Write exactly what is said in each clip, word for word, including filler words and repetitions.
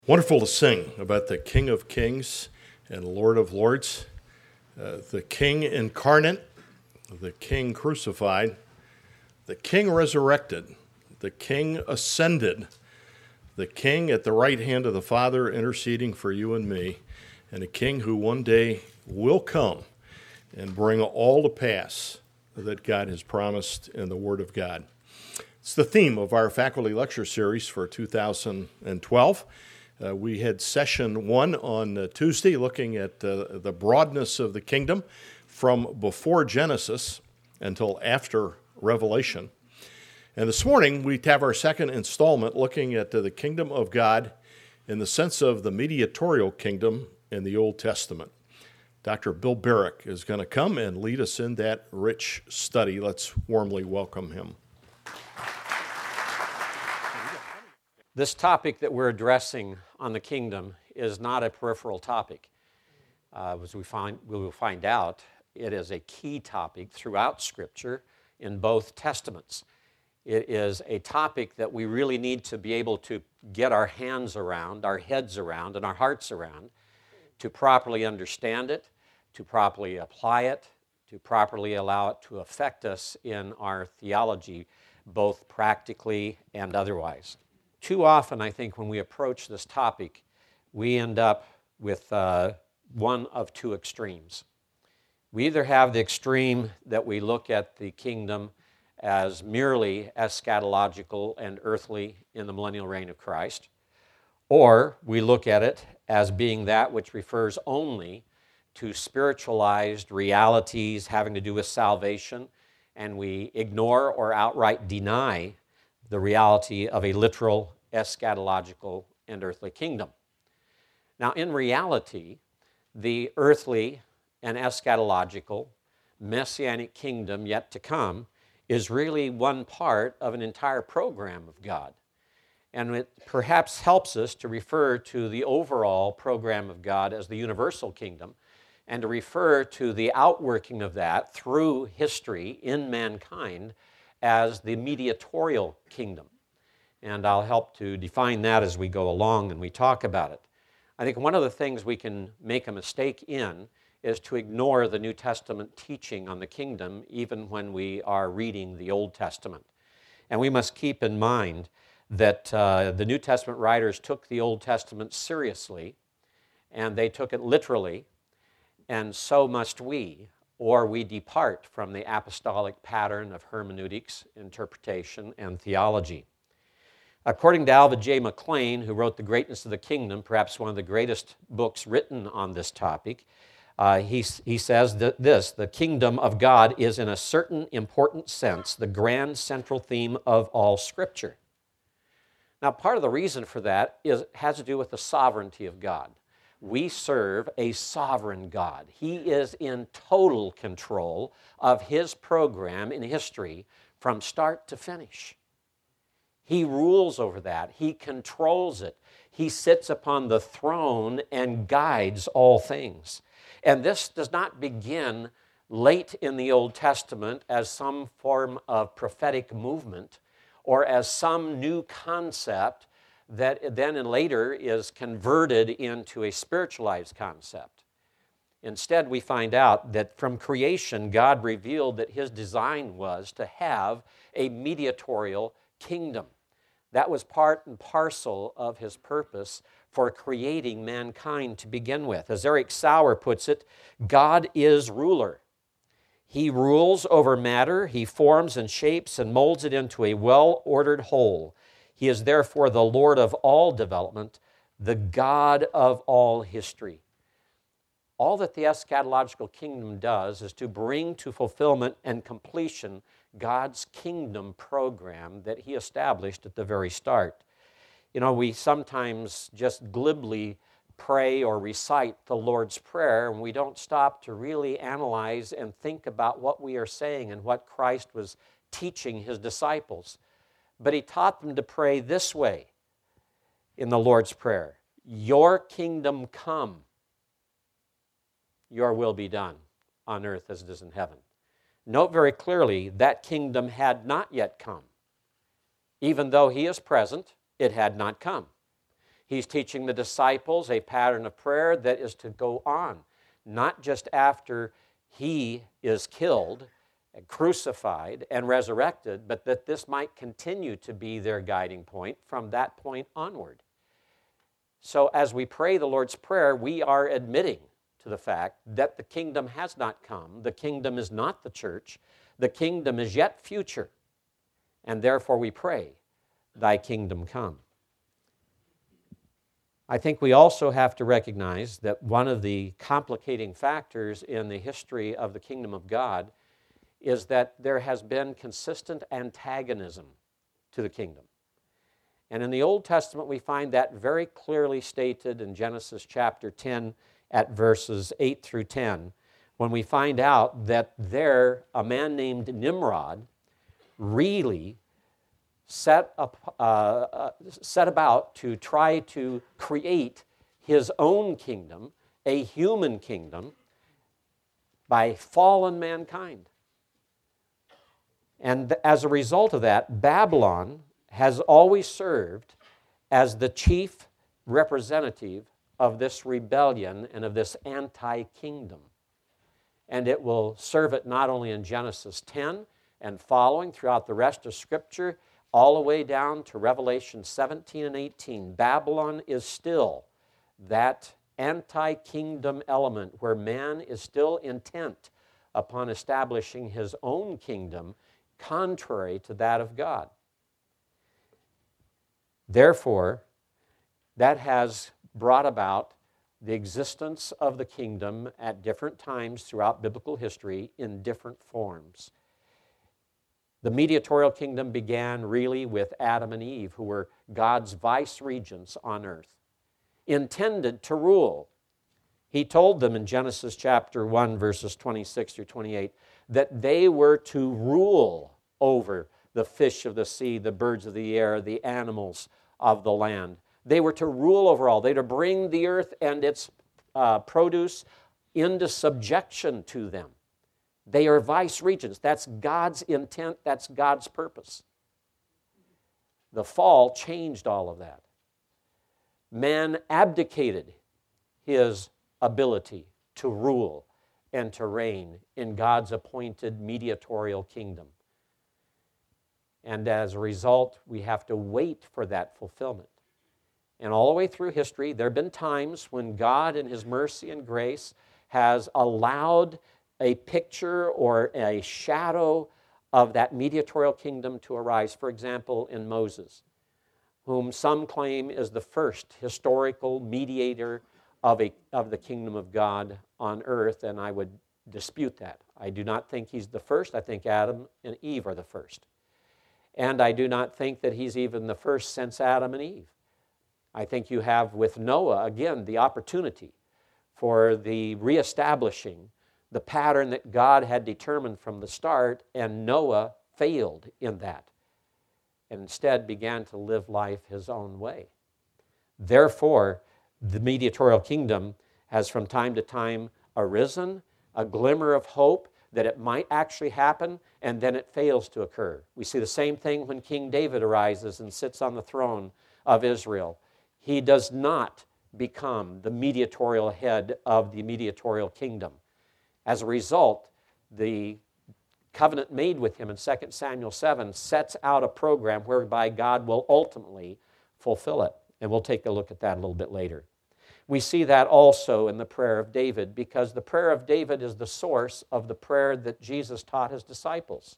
Wonderful to sing about the King of Kings and Lord of Lords, uh, the King incarnate, the King crucified, the King resurrected, the King ascended, the King at the right hand of the Father interceding for you and me, and a King who one day will come and bring all to pass that God has promised in the Word of God. It's the theme of our faculty lecture series for two thousand twelve. Uh, we had session one on uh, Tuesday, looking at uh, the broadness of the kingdom from before Genesis until after Revelation. And this morning, we have our second installment looking at uh, the kingdom of God in the sense of the mediatorial kingdom in the Old Testament. Doctor Bill Barrick is going to come and lead us in that rich study. Let's warmly welcome him. This topic that we're addressing on the kingdom is not a peripheral topic. Uh, as we find, we will find out, it is a key topic throughout Scripture in both Testaments. It is a topic that we really need to be able to get our hands around, our heads around, and our hearts around to properly understand it, to properly apply it, to properly allow it to affect us in our theology, both practically and otherwise. Too often, I think, when we approach this topic, we end up with uh, one of two extremes. We either have the extreme that we look at the kingdom as merely eschatological and earthly in the millennial reign of Christ, or we look at it as being that which refers only to spiritualized realities having to do with salvation, and we ignore or outright deny the reality of a literal eschatological and earthly kingdom. Now, in reality, the earthly and eschatological messianic kingdom yet to come is really one part of an entire program of God. And it perhaps helps us to refer to the overall program of God as the universal kingdom, and to refer to the outworking of that through history in mankind as the mediatorial kingdom. And I'll help to define that as we go along and we talk about it. I think one of the things we can make a mistake in is to ignore the New Testament teaching on the kingdom even when we are reading the Old Testament. And we must keep in mind that uh, the New Testament writers took the Old Testament seriously, and they took it literally, and so must we, or we depart from the apostolic pattern of hermeneutics, interpretation, and theology. According to Alva J. McClain, who wrote The Greatness of the Kingdom, perhaps one of the greatest books written on this topic, uh, he, he says that this, the kingdom of God is in a certain important sense the grand central theme of all Scripture. Now, part of the reason for that is has to do with the sovereignty of God. We serve a sovereign God. He is in total control of His program in history from start to finish. He rules over that. He controls it. He sits upon the throne and guides all things. And this does not begin late in the Old Testament as some form of prophetic movement or as some new concept that then and later is converted into a spiritualized concept. Instead, we find out that from creation, God revealed that His design was to have a mediatorial kingdom. That was part and parcel of His purpose for creating mankind to begin with. As Eric Sauer puts it, God is ruler. He rules over matter. He forms and shapes and molds it into a well-ordered whole. He is therefore the Lord of all development, the God of all history. All that the eschatological kingdom does is to bring to fulfillment and completion God's kingdom program that He established at the very start. You know, we sometimes just glibly pray or recite the Lord's Prayer, and we don't stop to really analyze and think about what we are saying and what Christ was teaching His disciples. But He taught them to pray this way in the Lord's Prayer: Your kingdom come, your will be done on earth as it is in heaven. Note very clearly that kingdom had not yet come. Even though He is present, it had not come. He's teaching the disciples a pattern of prayer that is to go on, not just after he is killed and crucified and resurrected, but that this might continue to be their guiding point from that point onward. So as we pray the Lord's Prayer, we are admitting to the fact that the kingdom has not come, the kingdom is not the church, the kingdom is yet future, and therefore we pray, thy kingdom come. I think we also have to recognize that one of the complicating factors in the history of the kingdom of God is that there has been consistent antagonism to the kingdom. And in the Old Testament, we find that very clearly stated in Genesis chapter ten at verses eight through ten, when we find out that there, a man named Nimrod really set, up, uh, uh, set about to try to create his own kingdom, a human kingdom, by fallen mankind. And as a result of that, Babylon has always served as the chief representative of this rebellion and of this anti-kingdom. And it will serve it not only in Genesis ten and following throughout the rest of Scripture, all the way down to Revelation seventeen and eighteen. Babylon is still that anti-kingdom element where man is still intent upon establishing his own kingdom contrary to that of God. Therefore, that has brought about the existence of the kingdom at different times throughout biblical history in different forms. The mediatorial kingdom began really with Adam and Eve, who were God's vice regents on earth, intended to rule. He told them in Genesis chapter one, verses twenty-six through twenty-eight, that they were to rule over the fish of the sea, the birds of the air, the animals of the land. They were to rule over all. They were to bring the earth and its uh, produce into subjection to them. They are vice regents. That's God's intent. That's God's purpose. The fall changed all of that. Man abdicated his ability to rule and to reign in God's appointed mediatorial kingdom. And as a result, we have to wait for that fulfillment. And all the way through history, there have been times when God in His mercy and grace has allowed a picture or a shadow of that mediatorial kingdom to arise. For example, in Moses, whom some claim is the first historical mediator of, a, of the kingdom of God on earth, and I would dispute that. I do not think he's the first. I think Adam and Eve are the first. And I do not think that he's even the first since Adam and Eve. I think you have with Noah, again, the opportunity for the reestablishing the pattern that God had determined from the start, and Noah failed in that and instead began to live life his own way. Therefore, the mediatorial kingdom has from time to time arisen, a glimmer of hope that it might actually happen, and then it fails to occur. We see the same thing when King David arises and sits on the throne of Israel. He does not become the mediatorial head of the mediatorial kingdom. As a result, the covenant made with him in Second Samuel seven sets out a program whereby God will ultimately fulfill it. And we'll take a look at that a little bit later. We see that also in the prayer of David, because the prayer of David is the source of the prayer that Jesus taught his disciples.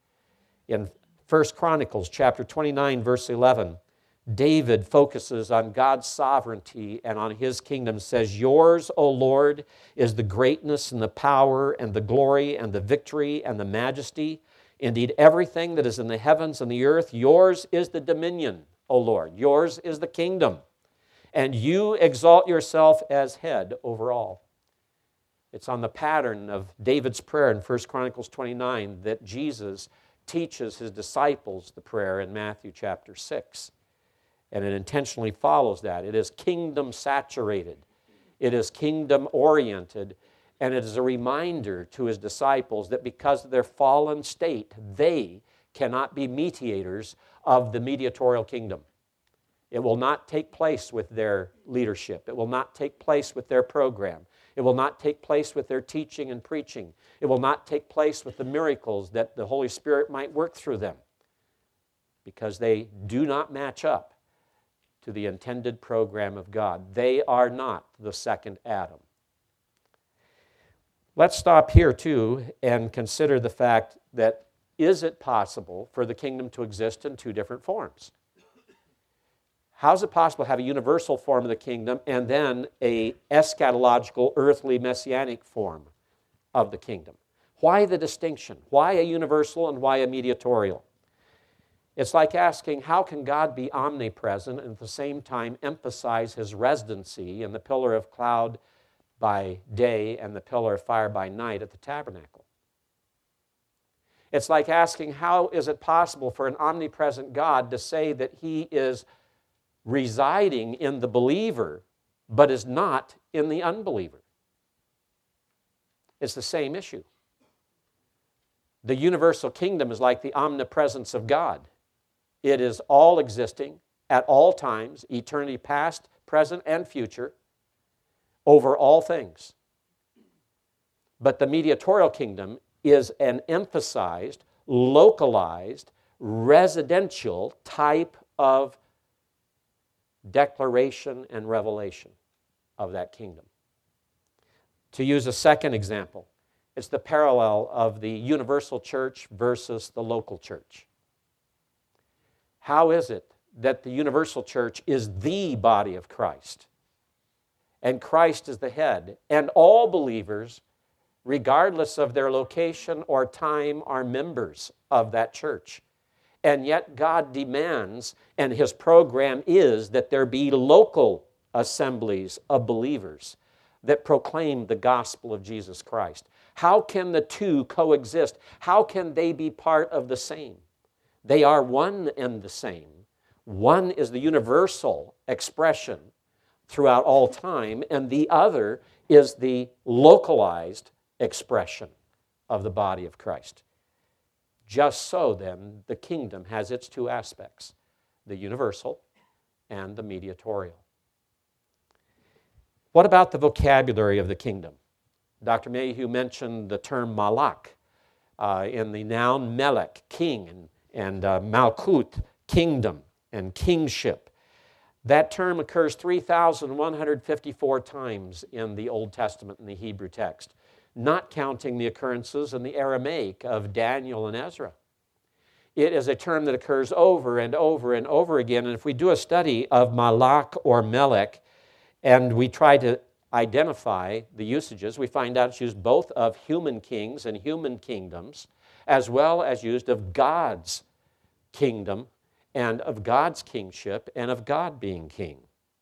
In First Chronicles chapter twenty-nine, verse eleven, David focuses on God's sovereignty and on His kingdom, says, "Yours, O Lord, is the greatness and the power and the glory and the victory and the majesty. Indeed, everything that is in the heavens and the earth, yours is the dominion, O Lord. Yours is the kingdom. And you exalt yourself as head over all." It's on the pattern of David's prayer in First Chronicles twenty-nine that Jesus teaches His disciples the prayer in Matthew chapter six. And it intentionally follows that. It is kingdom-saturated. It is kingdom-oriented. And it is a reminder to His disciples that because of their fallen state, they cannot be mediators of the mediatorial kingdom. It will not take place with their leadership. It will not take place with their program. It will not take place with their teaching and preaching. It will not take place with the miracles that the Holy Spirit might work through them, because they do not match up to the intended program of God. They are not the second Adam. Let's stop here, too, and consider the fact that is it possible for the kingdom to exist in two different forms? How is it possible to have a universal form of the kingdom and then a eschatological, earthly, messianic form of the kingdom? Why the distinction? Why a universal and why a mediatorial? It's like asking, how can God be omnipresent and at the same time emphasize his residency in the pillar of cloud by day and the pillar of fire by night at the tabernacle? It's like asking, how is it possible for an omnipresent God to say that he is residing in the believer but is not in the unbeliever? It's the same issue. The universal kingdom is like the omnipresence of God. It is all existing at all times, eternity past, present, and future, over all things. But the mediatorial kingdom is an emphasized, localized, residential type of declaration and revelation of that kingdom. To use a second example, it's the parallel of the universal church versus the local church. How is it that the universal church is the body of Christ, and Christ is the head, and all believers, regardless of their location or time, are members of that church? And yet God demands, and his program is, that there be local assemblies of believers that proclaim the gospel of Jesus Christ. How can the two coexist? How can they be part of the same? They are one and the same. One is the universal expression throughout all time, and the other is the localized expression of the body of Christ. Just so, then, the kingdom has its two aspects, the universal and the mediatorial. What about the vocabulary of the kingdom? Doctor Mayhew mentioned the term malak uh, in the noun melech, king, and, and uh, malkut, kingdom, and kingship. That term occurs three thousand one hundred fifty-four times in the Old Testament in the Hebrew text, not counting the occurrences in the Aramaic of Daniel and Ezra. It is a term that occurs over and over and over again, and if we do a study of malak or melech, and we try to identify the usages, we find out it's used both of human kings and human kingdoms, as well as used of God's kingdom and of God's kingship and of God being king.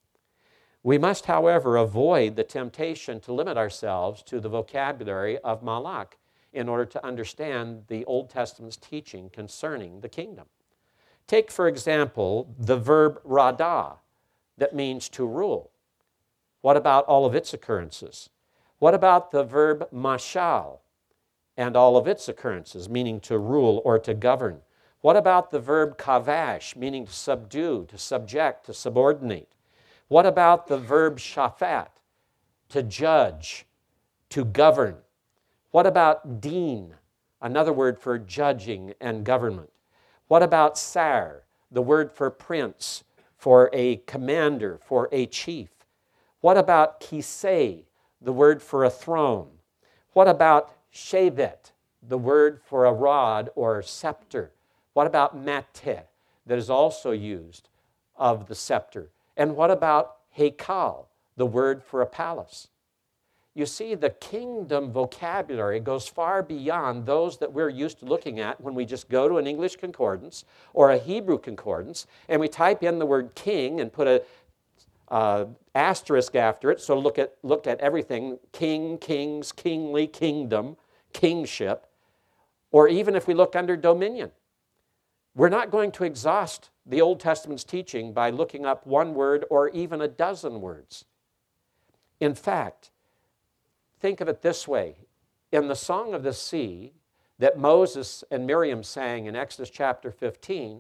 We must, however, avoid the temptation to limit ourselves to the vocabulary of malak in order to understand the Old Testament's teaching concerning the kingdom. Take, for example, the verb radah, that means to rule. What about all of its occurrences? What about the verb mashal and all of its occurrences, meaning to rule or to govern? What about the verb kavash, meaning to subdue, to subject, to subordinate? What about the verb shafat, to judge, to govern? What about din, another word for judging and government? What about sar, the word for prince, for a commander, for a chief? What about kisei, the word for a throne? What about shevet, the word for a rod or scepter? What about mateh, that is also used of the scepter? And what about heikal, the word for a palace? You see, the kingdom vocabulary goes far beyond those that we're used to looking at when we just go to an English concordance or a Hebrew concordance and we type in the word king and put a uh, asterisk after it, so look at, look at everything, king, kings, kingly, kingdom, kingship, or even if we look under dominion. We're not going to exhaust the Old Testament's teaching by looking up one word or even a dozen words. In fact, think of it this way. In the Song of the Sea that Moses and Miriam sang in Exodus chapter fifteen,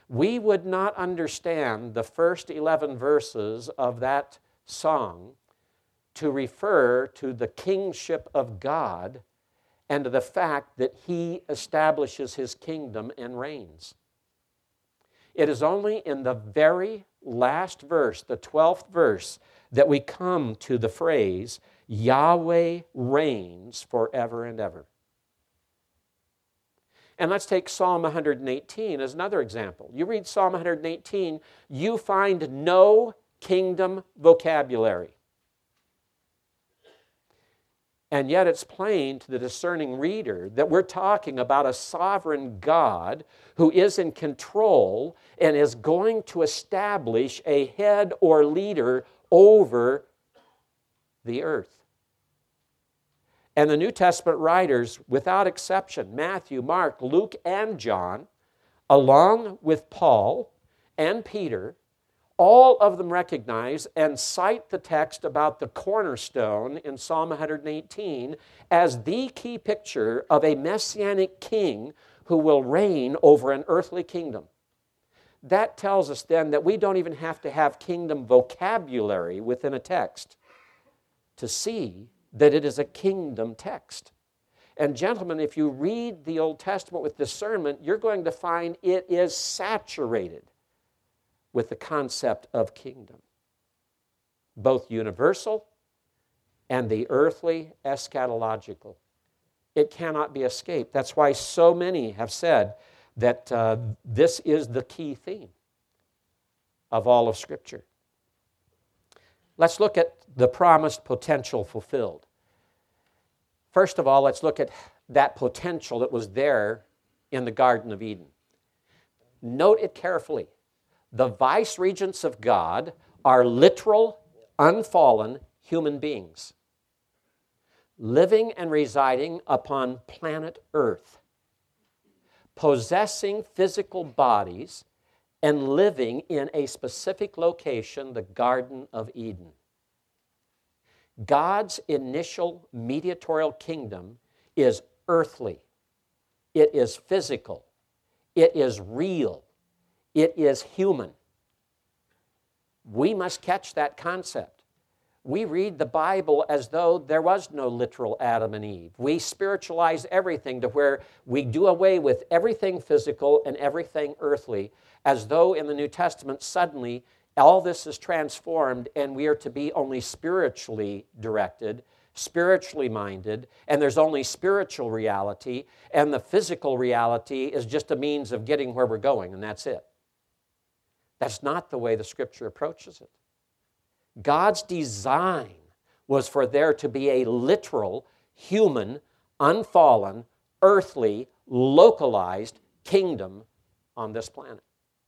we would not understand the first eleven verses of that song to refer to the kingship of God and to the fact that He establishes His kingdom and reigns. It is only in the very last verse, the twelfth verse, that we come to the phrase, Yahweh reigns forever and ever. And let's take Psalm one hundred eighteen as another example. You read Psalm one hundred eighteen, you find no kingdom vocabulary. And yet it's plain to the discerning reader that we're talking about a sovereign God who is in control and is going to establish a head or leader over the earth. And the New Testament writers, without exception, Matthew, Mark, Luke, and John, along with Paul and Peter, all of them recognize and cite the text about the cornerstone in Psalm one hundred eighteen as the key picture of a messianic king who will reign over an earthly kingdom. That tells us then that we don't even have to have kingdom vocabulary within a text to see that it is a kingdom text. And gentlemen, if you read the Old Testament with discernment, you're going to find it is saturated with the concept of kingdom, both universal and the earthly eschatological. It cannot be escaped. That's why so many have said that uh, this is the key theme of all of Scripture. Let's look at the promised potential fulfilled. First of all, let's look at that potential that was there in the Garden of Eden. Note it carefully. The vice-regents of God are literal, unfallen human beings living and residing upon planet Earth, possessing physical bodies and living in a specific location, the Garden of Eden. God's initial mediatorial kingdom is earthly. It is physical. It is real. It is human. We must catch that concept. We read the Bible as though there was no literal Adam and Eve. We spiritualize everything to where we do away with everything physical and everything earthly, as though in the New Testament suddenly all this is transformed and we are to be only spiritually directed, spiritually minded, and there's only spiritual reality, and the physical reality is just a means of getting where we're going, and that's it. That's not the way the Scripture approaches it. God's design was for there to be a literal, human, unfallen, earthly, localized kingdom on this planet.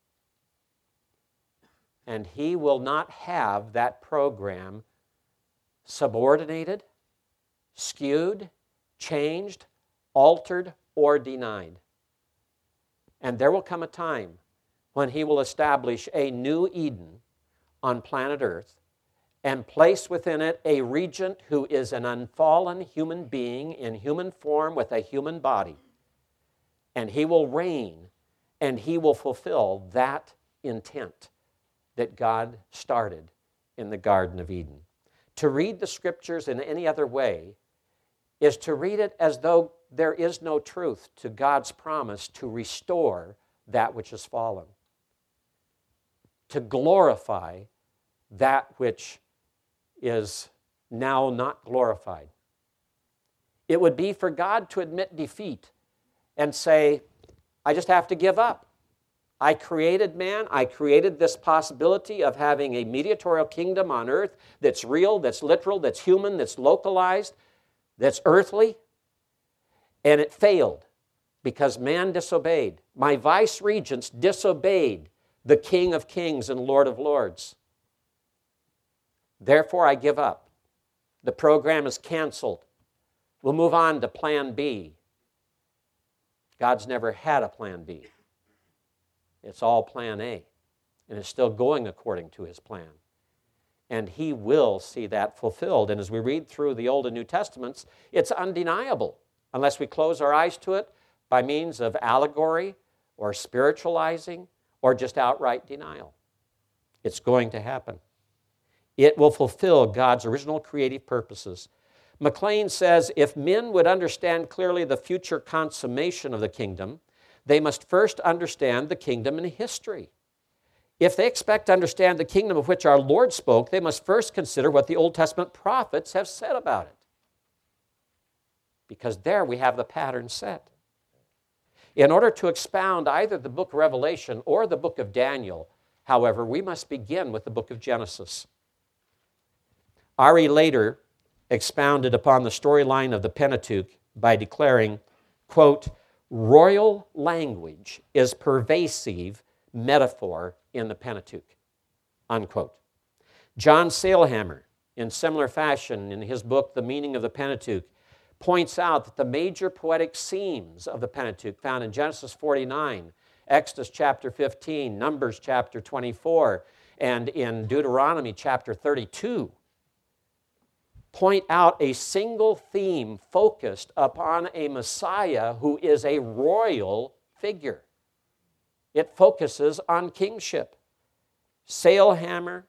And He will not have that program subordinated, skewed, changed, altered, or denied. And there will come a time when He will establish a new Eden on planet Earth and place within it a regent who is an unfallen human being in human form with a human body. And He will reign and He will fulfill that intent that God started in the Garden of Eden. To read the Scriptures in any other way is to read it as though there is no truth to God's promise to restore that which has fallen, to glorify that which is now not glorified. It would be for God to admit defeat and say, I just have to give up. I created man. I created this possibility of having a mediatorial kingdom on earth that's real, that's literal, that's human, that's localized, that's earthly. And it failed because man disobeyed. My vice regents disobeyed the King of Kings and Lord of Lords. Therefore, I give up. The program is canceled. We'll move on to plan B. God's never had a plan B. It's all plan A, and it's still going according to His plan. And He will see that fulfilled. And as we read through the Old and New Testaments, it's undeniable, unless we close our eyes to it by means of allegory or spiritualizing or just outright denial. It's going to happen. It will fulfill God's original creative purposes. McLean says, if men would understand clearly the future consummation of the kingdom, they must first understand the kingdom in history. If they expect to understand the kingdom of which our Lord spoke, they must first consider what the Old Testament prophets have said about it. Because there we have the pattern set. In order to expound either the book of Revelation or the book of Daniel, however, we must begin with the book of Genesis. R E later expounded upon the storyline of the Pentateuch by declaring, quote, royal language is pervasive metaphor in the Pentateuch, unquote. John Sailhammer, in similar fashion, in his book, The Meaning of the Pentateuch, points out that the major poetic themes of the Pentateuch found in Genesis forty-nine, Exodus chapter fifteen, Numbers chapter twenty-four, and in Deuteronomy chapter thirty-two point out a single theme focused upon a Messiah who is a royal figure. It focuses on kingship. Sailhammer,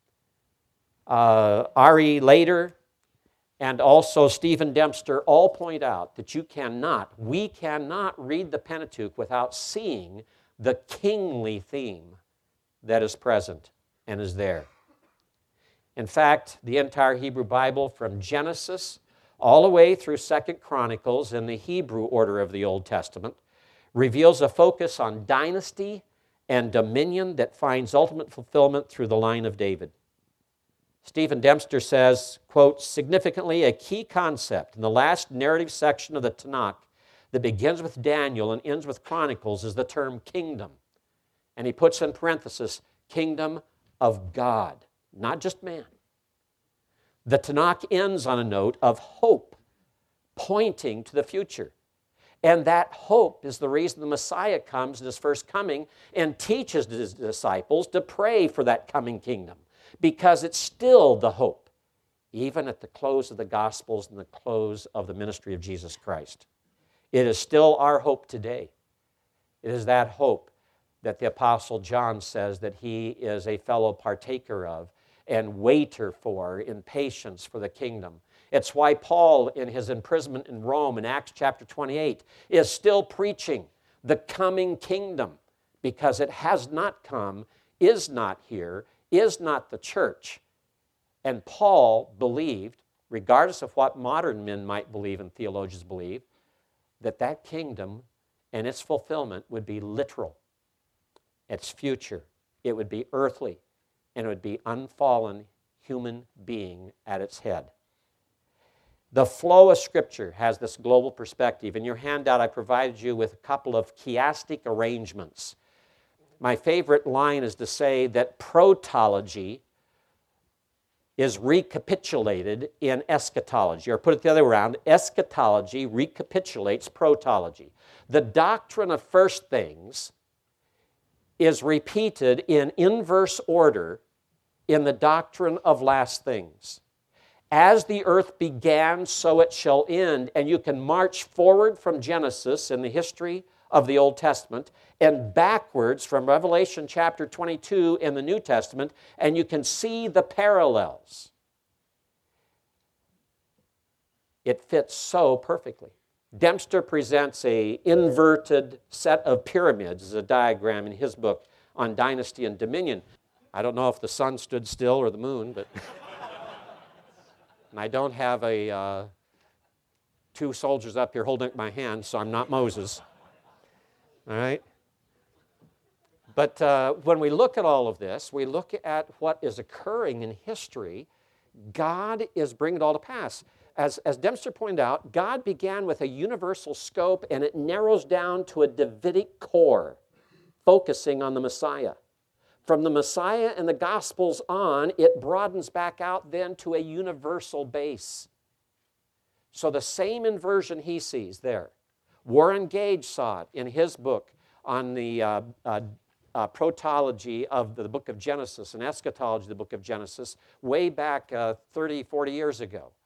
uh, R E later, and also Stephen Dempster all point out that you cannot, we cannot read the Pentateuch without seeing the kingly theme that is present and is there. In fact, the entire Hebrew Bible from Genesis all the way through Second Chronicles in the Hebrew order of the Old Testament reveals a focus on dynasty and dominion that finds ultimate fulfillment through the line of David. Stephen Dempster says, quote, significantly, a key concept in the last narrative section of the Tanakh that begins with Daniel and ends with Chronicles is the term kingdom. And he puts in parenthesis, kingdom of God, not just man. The Tanakh ends on a note of hope, pointing to the future. And that hope is the reason the Messiah comes in his first coming and teaches his disciples to pray for that coming kingdom, because it's still the hope, even at the close of the Gospels and the close of the ministry of Jesus Christ. It is still our hope today. It is that hope that the Apostle John says that he is a fellow partaker of and waiter for in patience for the kingdom. It's why Paul, in his imprisonment in Rome in Acts chapter twenty-eight, is still preaching the coming kingdom, because it has not come, is not here, is not the church. And Paul believed, regardless of what modern men might believe and theologians believe, that that kingdom and its fulfillment would be literal. Its future, it would be earthly, and it would be unfallen human being at its head. The flow of Scripture has this global perspective. In your handout, I provided you with a couple of chiastic arrangements. My favorite line is to say that protology is recapitulated in eschatology, or put it the other way around, eschatology recapitulates protology. The doctrine of first things is repeated in inverse order in the doctrine of last things. As the earth began, so it shall end, and you can march forward from Genesis in the history of the Old Testament and backwards from Revelation chapter twenty-two in the New Testament, and you can see the parallels. It fits so perfectly. Dempster presents an inverted set of pyramids as a diagram in his book on dynasty and dominion. I don't know if the sun stood still or the moon, but... And I don't have a uh, two soldiers up here holding up my hand, so I'm not Moses. All right? But uh, when we look at all of this, we look at what is occurring in history. God is bringing it all to pass. As, as Dempster pointed out, God began with a universal scope, and it narrows down to a Davidic core, focusing on the Messiah. From the Messiah and the Gospels on, it broadens back out then to a universal base. So the same inversion he sees there. Warren Gage saw it in his book on the uh, uh, uh, protology of the book of Genesis and eschatology of the book of Genesis way back uh, thirty, forty years ago,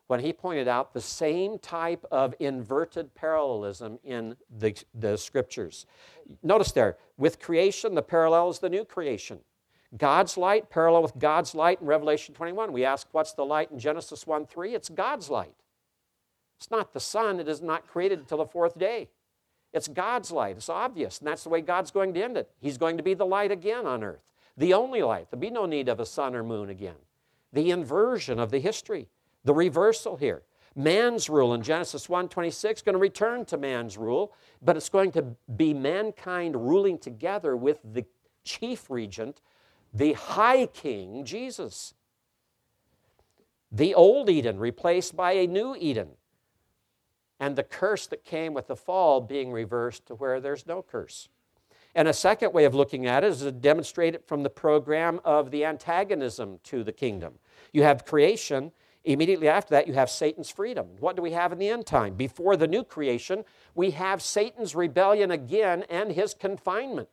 when he pointed out the same type of inverted parallelism in the, the Scriptures. Notice there, with creation, the parallel is the new creation. God's light, parallel with God's light in Revelation twenty-one. We ask, what's the light in Genesis one three? It's God's light. It's not the sun. It is not created until the fourth day. It's God's light. It's obvious, and that's the way God's going to end it. He's going to be the light again on earth, the only light. There'll be no need of a sun or moon again. The inversion of the history, the reversal here. Man's rule in Genesis one twenty-six is going to return to man's rule, but it's going to be mankind ruling together with the chief regent, the high king, Jesus. The old Eden replaced by a new Eden. And the curse that came with the fall being reversed to where there's no curse. And a second way of looking at it is to demonstrate it from the program of the antagonism to the kingdom. You have creation. Immediately after that, you have Satan's freedom. What do we have in the end time? Before the new creation, we have Satan's rebellion again and his confinement.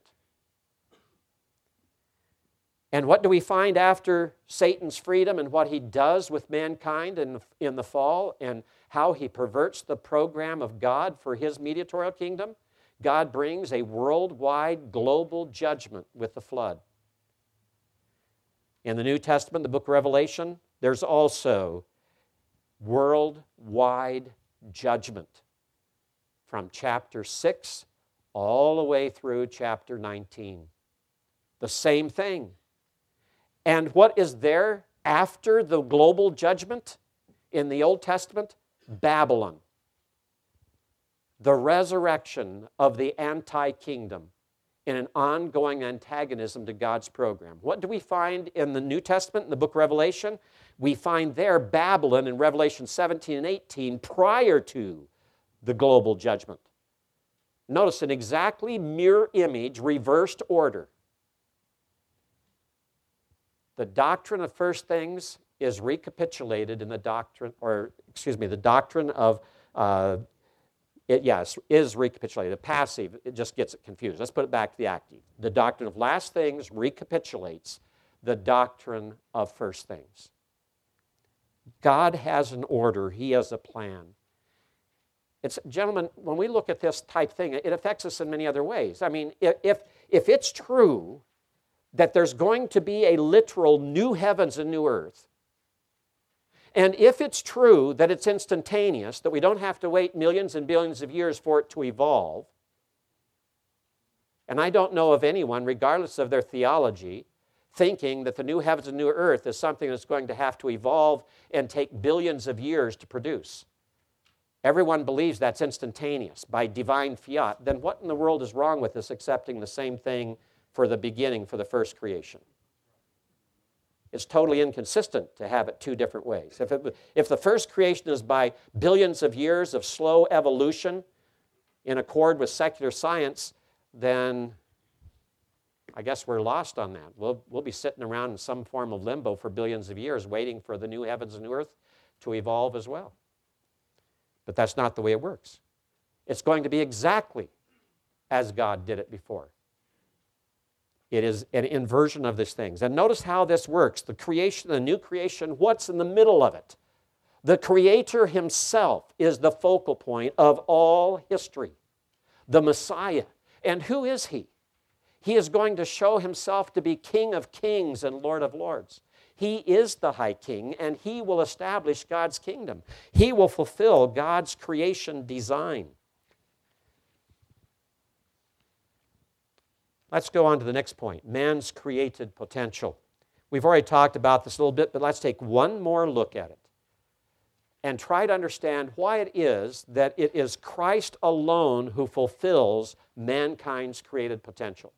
And what do we find after Satan's freedom and what he does with mankind in the, in the fall and how he perverts the program of God for his mediatorial kingdom? God brings a worldwide global judgment with the flood. In the New Testament, the book of Revelation, there's also worldwide judgment from chapter six all the way through chapter nineteen. The same thing. And what is there after the global judgment in the Old Testament? Babylon. The resurrection of the anti-kingdom in an ongoing antagonism to God's program. What do we find in the New Testament, in the book of Revelation? We find there Babylon in Revelation seventeen and eighteen prior to the global judgment. Notice an exactly mirror image, reversed order. The doctrine of first things is recapitulated in the doctrine, or excuse me, the doctrine of, uh, it, yes, is recapitulated. The passive, it just gets it confused. Let's put it back to the active. The doctrine of last things recapitulates the doctrine of first things. God has an order. He has a plan. It's, gentlemen, when we look at this type thing, it affects us in many other ways. I mean, if, if it's true that there's going to be a literal new heavens and new earth, and if it's true that it's instantaneous, that we don't have to wait millions and billions of years for it to evolve, and I don't know of anyone, regardless of their theology, thinking that the new heavens and new earth is something that's going to have to evolve and take billions of years to produce. Everyone believes that's instantaneous by divine fiat. Then what in the world is wrong with us accepting the same thing for the beginning, for the first creation? It's totally inconsistent to have it two different ways. If, it, if the first creation is by billions of years of slow evolution in accord with secular science, then I guess we're lost on that. We'll, we'll be sitting around in some form of limbo for billions of years waiting for the new heavens and new earth to evolve as well. But that's not the way it works. It's going to be exactly as God did it before. It is an inversion of these things. And notice how this works. The creation, the new creation, what's in the middle of it? The Creator himself is the focal point of all history. The Messiah. And who is he? He is going to show himself to be King of kings and Lord of lords. He is the high king, and he will establish God's kingdom. He will fulfill God's creation design. Let's go on to the next point, man's created potential. We've already talked about this a little bit, but let's take one more look at it and try to understand why it is that it is Christ alone who fulfills mankind's created potential.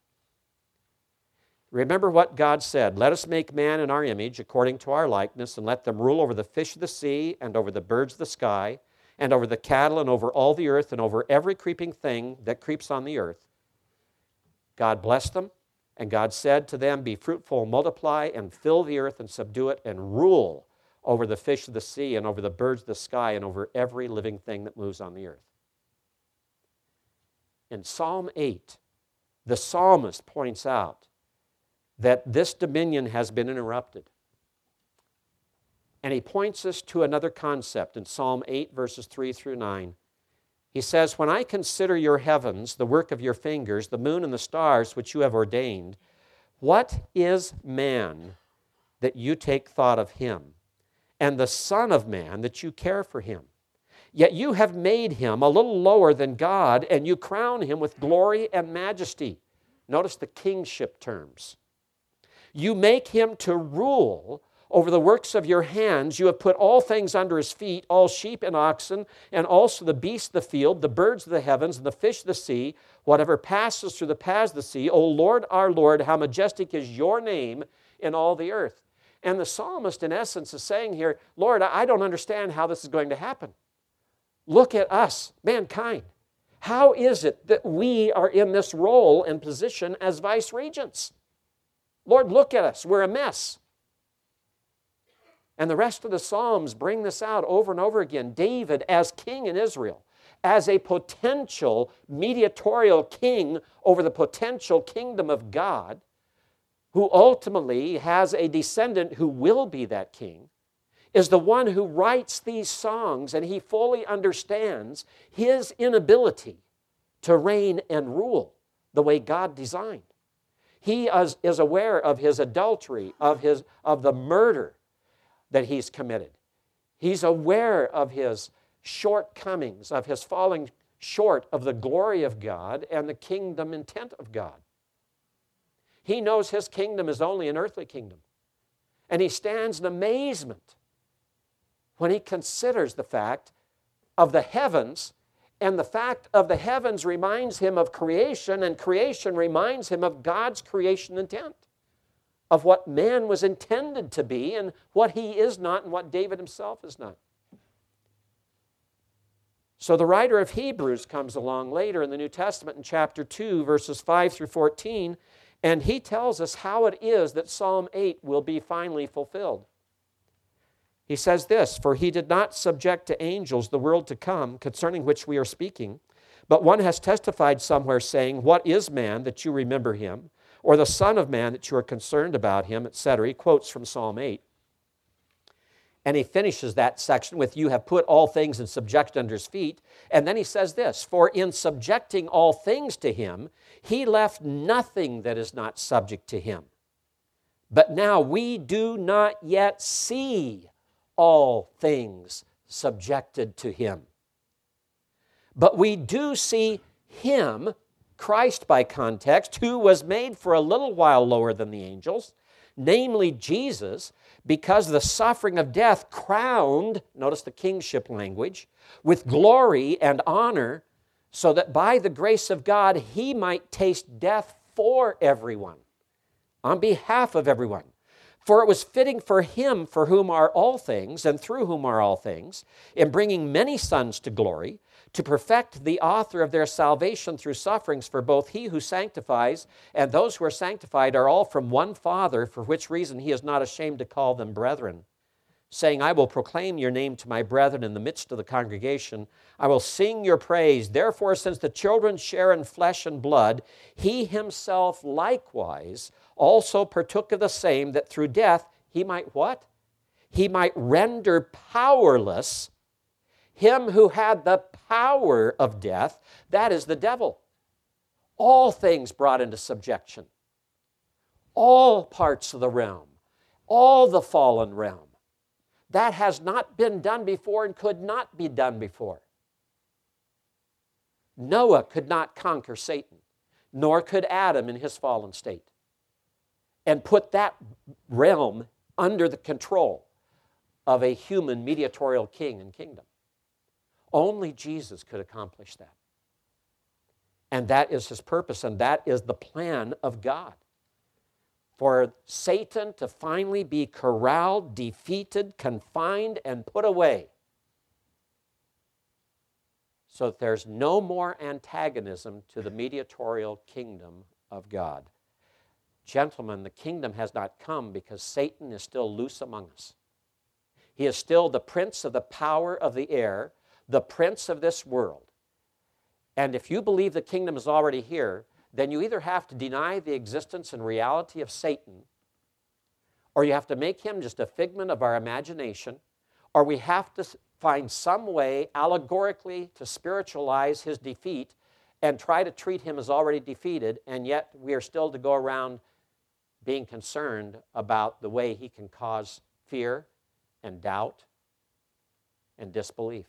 Remember what God said, let us make man in our image according to our likeness, and let them rule over the fish of the sea and over the birds of the sky and over the cattle and over all the earth and over every creeping thing that creeps on the earth. God blessed them, and God said to them, be fruitful, multiply, and fill the earth and subdue it, and rule over the fish of the sea and over the birds of the sky and over every living thing that moves on the earth. In Psalm eight, the psalmist points out that this dominion has been interrupted. And he points us to another concept in Psalm eight, verses three through nine. He says, when I consider your heavens, the work of your fingers, the moon and the stars which you have ordained, what is man that you take thought of him, and the Son of Man that you care for him? Yet you have made him a little lower than God, and you crown him with glory and majesty. Notice the kingship terms. You make him to rule over the works of your hands. You have put all things under his feet, all sheep and oxen, and also the beasts of the field, the birds of the heavens, and the fish of the sea, whatever passes through the paths of the sea. O Lord, our Lord, how majestic is your name in all the earth. And the psalmist, in essence, is saying here, Lord, I don't understand how this is going to happen. Look at us, mankind. How is it that we are in this role and position as vice regents? Lord, look at us. We're a mess. And the rest of the Psalms bring this out over and over again. David, as king in Israel, as a potential mediatorial king over the potential kingdom of God, who ultimately has a descendant who will be that king, is the one who writes these songs, and he fully understands his inability to reign and rule the way God designed. He is, is aware of his adultery, of, his, of the murder that he's committed. He's aware of his shortcomings, of his falling short of the glory of God and the kingdom intent of God. He knows his kingdom is only an earthly kingdom. And he stands in amazement when he considers the fact of the heavens, and the fact of the heavens reminds him of creation, and creation reminds him of God's creation intent, of what man was intended to be and what he is not and what David himself is not. So the writer of Hebrews comes along later in the New Testament in chapter two, verses five through fourteen, and he tells us how it is that Psalm eight will be finally fulfilled. He says this, for he did not subject to angels the world to come, concerning which we are speaking, but one has testified somewhere saying, what is man that you remember him, or the son of man that you are concerned about him, et cetera. He quotes from Psalm eight. And he finishes that section with, you have put all things in subjection under his feet. And then he says this, for in subjecting all things to him, he left nothing that is not subject to him. But now we do not yet see all things subjected to him. But we do see him, Christ by context, who was made for a little while lower than the angels, namely Jesus, because of the suffering of death, crowned, notice the kingship language, with glory and honor, so that by the grace of God he might taste death for everyone, on behalf of everyone. For it was fitting for him for whom are all things, and through whom are all things, in bringing many sons to glory, to perfect the author of their salvation through sufferings, for both he who sanctifies and those who are sanctified are all from one Father, for which reason he is not ashamed to call them brethren, saying, I will proclaim your name to my brethren in the midst of the congregation. I will sing your praise. Therefore, since the children share in flesh and blood, he himself likewise also partook of the same, that through death he might what? He might render powerless him who had the power of death, that is the devil. All things brought into subjection. All parts of the realm. All the fallen realm. That has not been done before and could not be done before. Noah could not conquer Satan, nor could Adam in his fallen state, and put that realm under the control of a human mediatorial king and kingdom. Only Jesus could accomplish that. And that is his purpose, and that is the plan of God. For Satan to finally be corralled, defeated, confined, and put away, so that there's no more antagonism to the mediatorial kingdom of God. Gentlemen, the kingdom has not come because Satan is still loose among us. He is still the prince of the power of the air, the prince of this world. And if you believe the kingdom is already here, then you either have to deny the existence and reality of Satan, or you have to make him just a figment of our imagination, or we have to find some way allegorically to spiritualize his defeat and try to treat him as already defeated, and yet we are still to go around being concerned about the way he can cause fear and doubt and disbelief.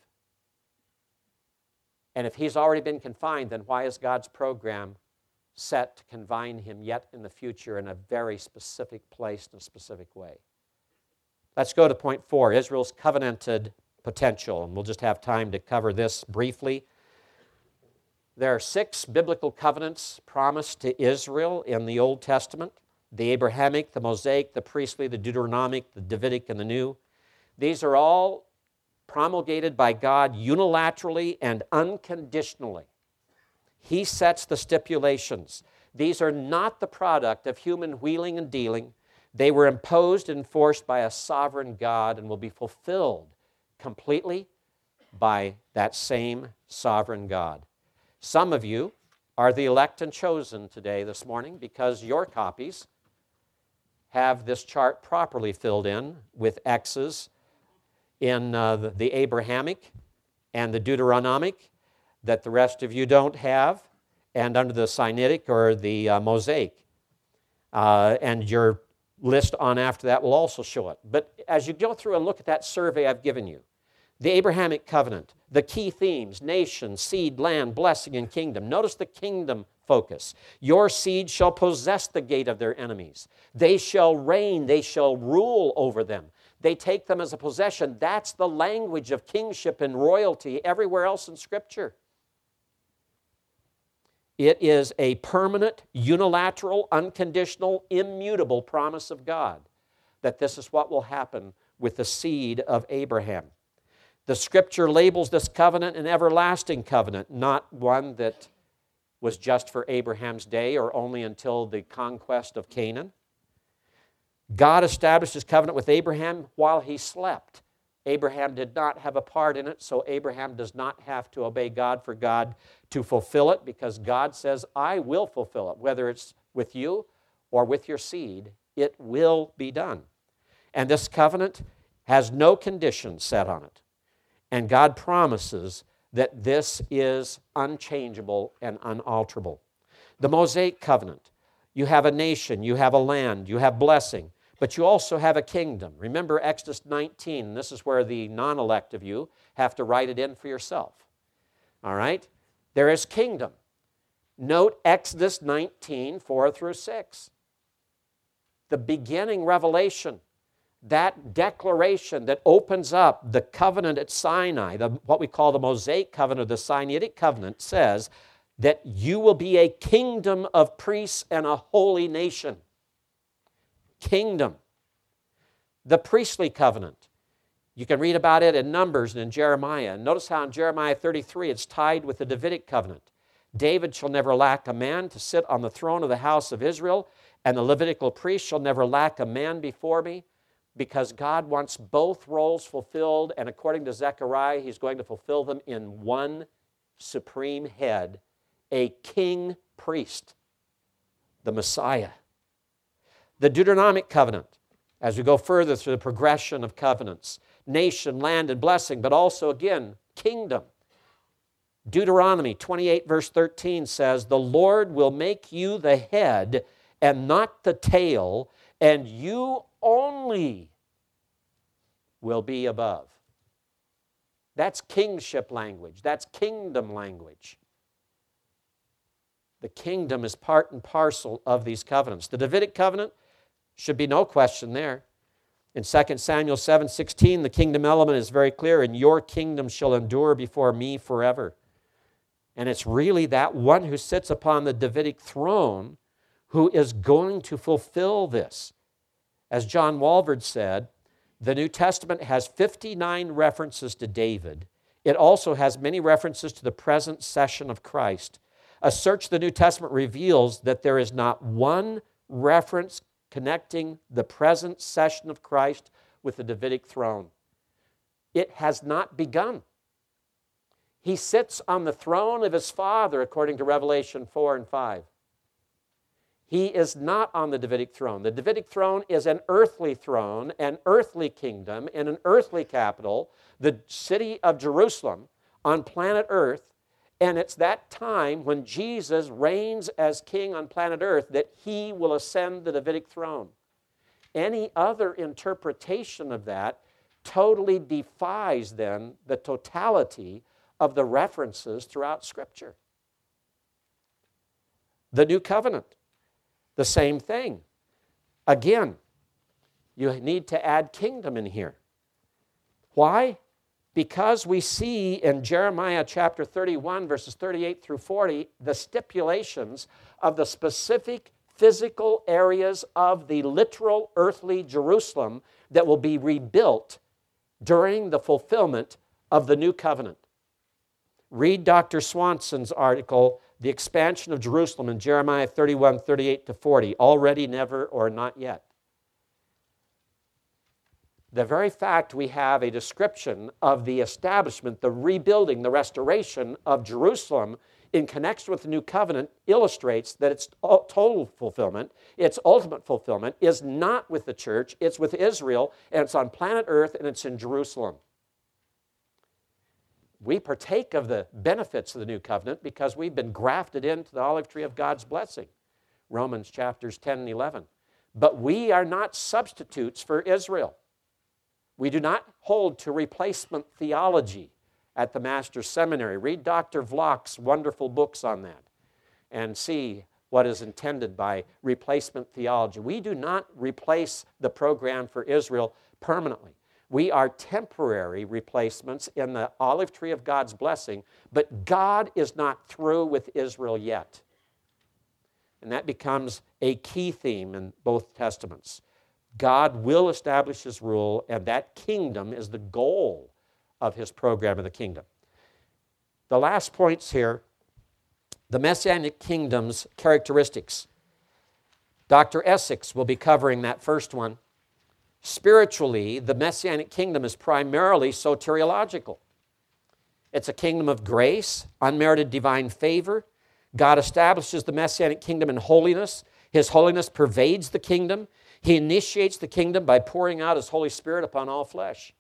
And if he's already been confined, then why is God's program set to confine him yet in the future in a very specific place in a specific way? Let's go to point four, Israel's covenanted potential, and we'll just have time to cover this briefly. There are six biblical covenants promised to Israel in the Old Testament: the Abrahamic, the Mosaic, the priestly, the Deuteronomic, the Davidic, and the New. These are all promulgated by God unilaterally and unconditionally. He sets the stipulations. These are not the product of human wheeling and dealing. They were imposed and enforced by a sovereign God and will be fulfilled completely by that same sovereign God. Some of you are the elect and chosen today, this morning, because your copies have this chart properly filled in with X's in uh, the, the Abrahamic and the Deuteronomic that the rest of you don't have, and under the Sinaitic or the uh, Mosaic. Uh, and your list on after that will also show it. But as you go through and look at that survey I've given you, the Abrahamic covenant, the key themes: nation, seed, land, blessing, and kingdom. Notice the kingdom focus. Your seed shall possess the gate of their enemies. They shall reign, they shall rule over them. They take them as a possession. That's the language of kingship and royalty everywhere else in Scripture. It is a permanent, unilateral, unconditional, immutable promise of God that this is what will happen with the seed of Abraham. The Scripture labels this covenant an everlasting covenant, not one that was just for Abraham's day or only until the conquest of Canaan. God established his covenant with Abraham while he slept. Abraham did not have a part in it, so Abraham does not have to obey God for God to fulfill it, because God says, I will fulfill it. Whether it's with you or with your seed, it will be done. And this covenant has no conditions set on it. And God promises that this is unchangeable and unalterable. The Mosaic covenant: you have a nation, you have a land, you have blessing, but you also have a kingdom. Remember Exodus nineteen. This is where the non-elect of you have to write it in for yourself. All right? There is kingdom. Note Exodus nineteen, four through six. The beginning revelation, that declaration that opens up the covenant at Sinai, the, what we call the Mosaic covenant, the Sinaitic covenant, says that you will be a kingdom of priests and a holy nation. Kingdom. The priestly covenant, you can read about it in Numbers and in Jeremiah. Notice how in Jeremiah thirty-three it's tied with the Davidic covenant. David shall never lack a man to sit on the throne of the house of Israel, and the Levitical priest shall never lack a man before me, because God wants both roles fulfilled, and according to Zechariah, he's going to fulfill them in one supreme head, a king priest, the Messiah. The Deuteronomic covenant, as we go further through the progression of covenants, nation, land, and blessing, but also, again, kingdom. Deuteronomy twenty-eight, verse thirteen says, the Lord will make you the head and not the tail, and you only will be above. That's kingship language. That's kingdom language. The kingdom is part and parcel of these covenants. The Davidic covenant, should be no question there. In Second Samuel seven sixteen, the kingdom element is very clear: and your kingdom shall endure before me forever. And it's really that one who sits upon the Davidic throne who is going to fulfill this. As John Walvoord said, the New Testament has fifty-nine references to David. It also has many references to the present session of Christ. A search of the New Testament reveals that there is not one reference connecting the present session of Christ with the Davidic throne. It has not begun. He sits on the throne of his Father, according to Revelation four and five. He is not on the Davidic throne. The Davidic throne is an earthly throne, an earthly kingdom, in an earthly capital, the city of Jerusalem on planet Earth. And it's that time when Jesus reigns as king on planet Earth that he will ascend the Davidic throne. Any other interpretation of that totally defies then the totality of the references throughout Scripture. The New Covenant, the same thing. Again, you need to add kingdom in here. Why? Because we see in Jeremiah chapter thirty-one, verses thirty-eight through forty, the stipulations of the specific physical areas of the literal earthly Jerusalem that will be rebuilt during the fulfillment of the new covenant. Read Doctor Swanson's article, The Expansion of Jerusalem, in Jeremiah thirty-one, thirty-eight to forty, already, never, or not yet. The very fact we have a description of the establishment, the rebuilding, the restoration of Jerusalem in connection with the new covenant illustrates that its total fulfillment, its ultimate fulfillment, is not with the church, it's with Israel, and it's on planet Earth, and it's in Jerusalem. We partake of the benefits of the new covenant because we've been grafted into the olive tree of God's blessing, Romans chapters ten and eleven. But we are not substitutes for Israel. We do not hold to replacement theology at the Master's Seminary. Read Doctor Vlock's wonderful books on that and see what is intended by replacement theology. We do not replace the program for Israel permanently. We are temporary replacements in the olive tree of God's blessing, but God is not through with Israel yet. And that becomes a key theme in both Testaments. God will establish his rule, and that kingdom is the goal of his program of the kingdom. The last points here, the Messianic kingdom's characteristics. Doctor Essex will be covering that first one. Spiritually, the Messianic kingdom is primarily soteriological. It's a kingdom of grace, unmerited divine favor. God establishes the Messianic kingdom in holiness. His holiness pervades the kingdom. He initiates the kingdom by pouring out his Holy Spirit upon all flesh.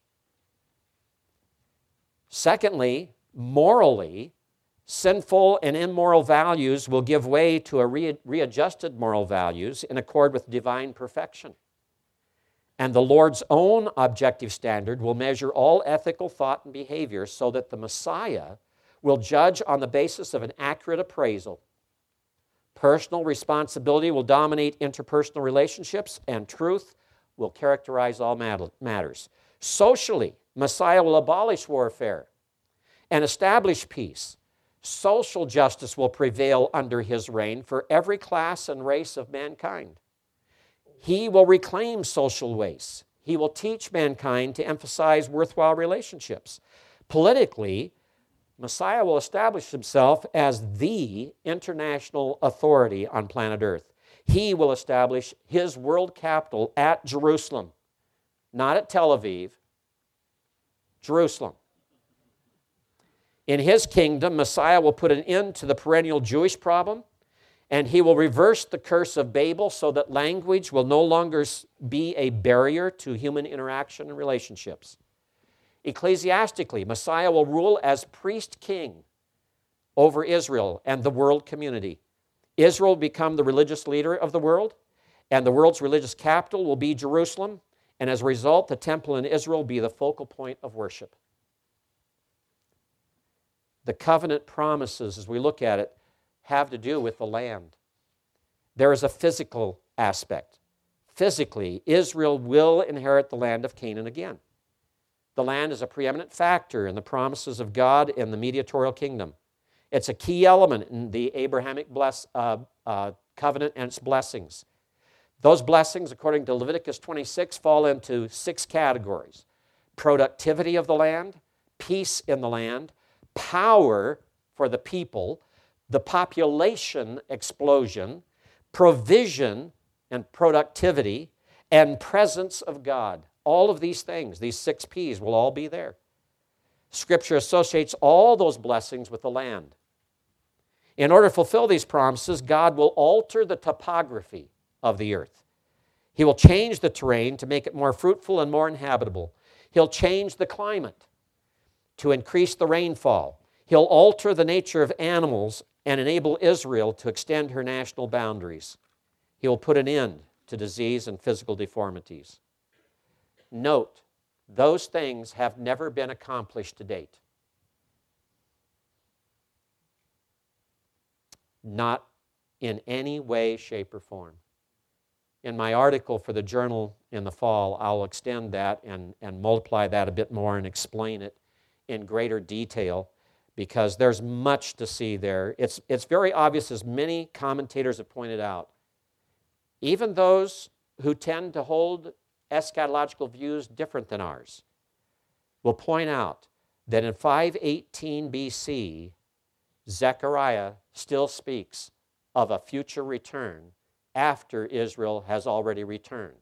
Secondly, morally, sinful and immoral values will give way to a re- readjusted moral values in accord with divine perfection. And the Lord's own objective standard will measure all ethical thought and behavior so that the Messiah will judge on the basis of an accurate appraisal. Personal responsibility will dominate interpersonal relationships, and truth will characterize all matters. Socially, Messiah will abolish warfare and establish peace. Social justice will prevail under his reign for every class and race of mankind. He will reclaim social waste. He will teach mankind to emphasize worthwhile relationships. Politically, Messiah will establish himself as the international authority on planet Earth. He will establish his world capital at Jerusalem, not at Tel Aviv, Jerusalem. In his kingdom, Messiah will put an end to the perennial Jewish problem, and he will reverse the curse of Babel so that language will no longer be a barrier to human interaction and relationships. Ecclesiastically, Messiah will rule as priest-king over Israel and the world community. Israel will become the religious leader of the world, and the world's religious capital will be Jerusalem, and as a result, the temple in Israel will be the focal point of worship. The covenant promises, as we look at it, have to do with the land. There is a physical aspect. Physically, Israel will inherit the land of Canaan again. The land is a preeminent factor in the promises of God in the mediatorial kingdom. It's a key element in the Abrahamic bless, uh, uh, covenant and its blessings. Those blessings, according to Leviticus twenty-six, fall into six categories: productivity of the land, peace in the land, power for the people, the population explosion, provision and productivity, and presence of God. All of these things, these six P's, will all be there. Scripture associates all those blessings with the land. In order to fulfill these promises, God will alter the topography of the earth. He will change the terrain to make it more fruitful and more inhabitable. He'll change the climate to increase the rainfall. He'll alter the nature of animals and enable Israel to extend her national boundaries. He will put an end to disease and physical deformities. Note, those things have never been accomplished to date. Not in any way, shape, or form. In my article for the journal in the fall, I'll extend that and, and multiply that a bit more and explain it in greater detail, because there's much to see there. It's, it's very obvious, as many commentators have pointed out. Even those who tend to hold eschatological views different than ours will point out that in five eighteen B C, Zechariah still speaks of a future return after Israel has already returned.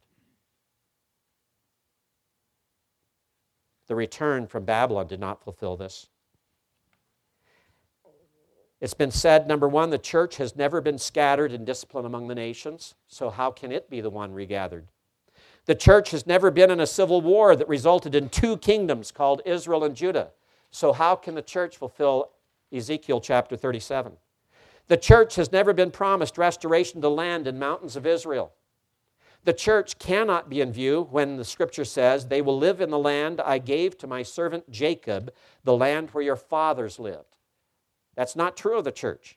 The return from Babylon did not fulfill this. It's been said, number one, the church has never been scattered in discipline among the nations, so how can it be the one regathered? The church has never been in a civil war that resulted in two kingdoms called Israel and Judah, so how can the church fulfill Ezekiel chapter thirty-seven? The church has never been promised restoration to land and mountains of Israel. The church cannot be in view when the scripture says, they will live in the land I gave to my servant Jacob, the land where your fathers lived. That's not true of the church.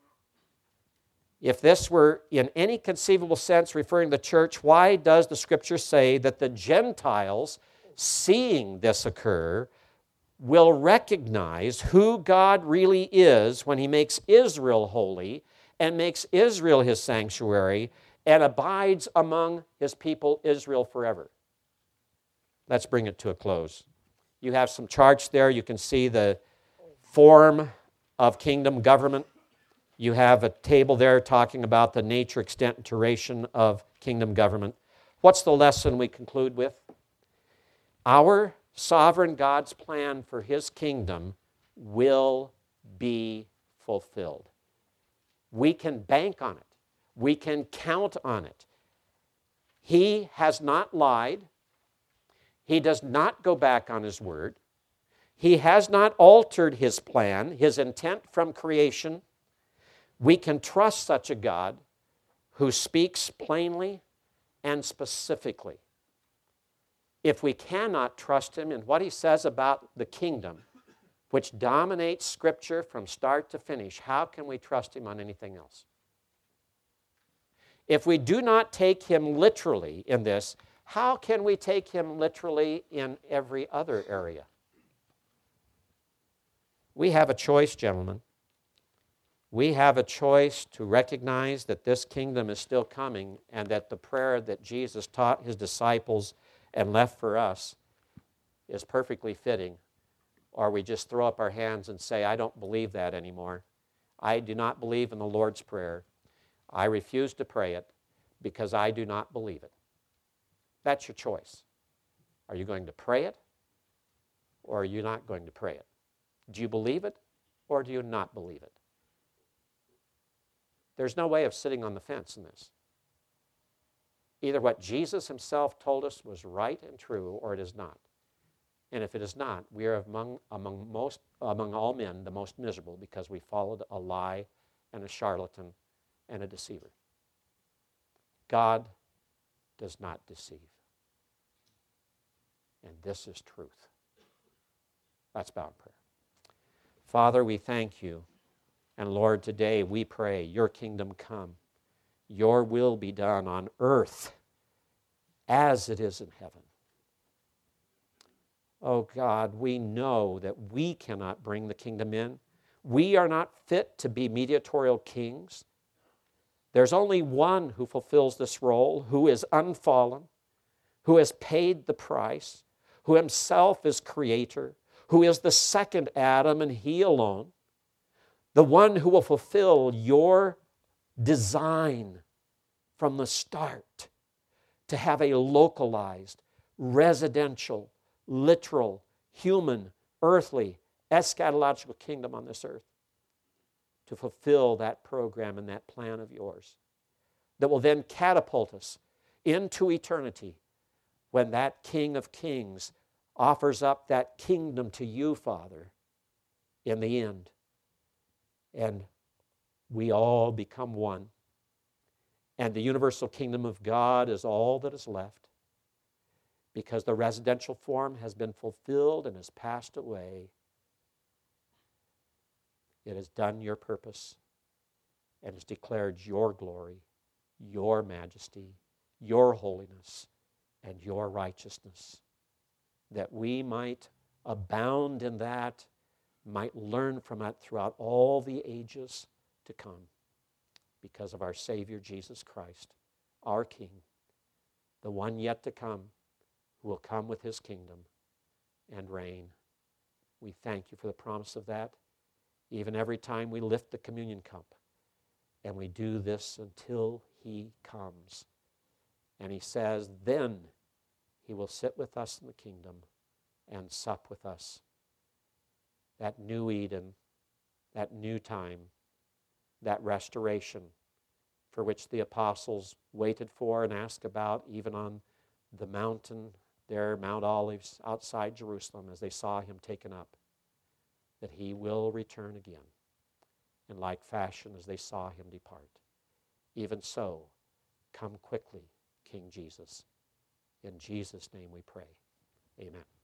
If this were in any conceivable sense referring to the church, why does the scripture say that the Gentiles, seeing this occur, will recognize who God really is when he makes Israel holy and makes Israel his sanctuary and abides among his people Israel forever? Let's bring it to a close. You have some charts there. You can see the form of kingdom government. You have a table there talking about the nature, extent, and duration of kingdom government. What's the lesson we conclude with? Our sovereign God's plan for his kingdom will be fulfilled. We can bank on it. We can count on it. He has not lied. He does not go back on his word. He has not altered his plan, his intent from creation. We can trust such a God who speaks plainly and specifically. If we cannot trust him in what he says about the kingdom, which dominates Scripture from start to finish, how can we trust him on anything else? If we do not take him literally in this, how can we take him literally in every other area? We have a choice, gentlemen. We have a choice to recognize that this kingdom is still coming and that the prayer that Jesus taught his disciples and left for us is perfectly fitting, or we just throw up our hands and say, I don't believe that anymore. I do not believe in the Lord's Prayer. I refuse to pray it because I do not believe it. That's your choice. Are you going to pray it, or are you not going to pray it? Do you believe it, or do you not believe it? There's no way of sitting on the fence in this. Either what Jesus himself told us was right and true, or it is not. And if it is not, we are among, among, most, among all men the most miserable, because we followed a lie and a charlatan and a deceiver. God does not deceive. And this is truth. Let's bow in prayer. Father, we thank you. And Lord, today we pray, your kingdom come. Your will be done on earth as it is in heaven. Oh God, we know that we cannot bring the kingdom in. We are not fit to be mediatorial kings. There's only one who fulfills this role, who is unfallen, who has paid the price, who himself is creator, who is the second Adam and he alone, the one who will fulfill your design from the start to have a localized, residential, literal, human, earthly, eschatological kingdom on this earth. to fulfill that program and that plan of yours that will then catapult us into eternity when that King of Kings offers up that kingdom to you, Father, in the end. And we all become one. And the universal kingdom of God is all that is left, because the residential form has been fulfilled and has passed away. It has done your purpose and has declared your glory, your majesty, your holiness, and your righteousness, that we might abound in that, might learn from it throughout all the ages to come, because of our Savior Jesus Christ, our King, the one yet to come, who will come with his kingdom and reign. We thank you for the promise of that, even every time we lift the communion cup. And we do this until he comes. And he says, then he will sit with us in the kingdom and sup with us. That new Eden, that new time, that restoration for which the apostles waited for and asked about, even on the mountain there, Mount Olives, outside Jerusalem, as they saw him taken up, that he will return again in like fashion as they saw him depart. Even so, come quickly, King Jesus. In Jesus' name we pray. Amen.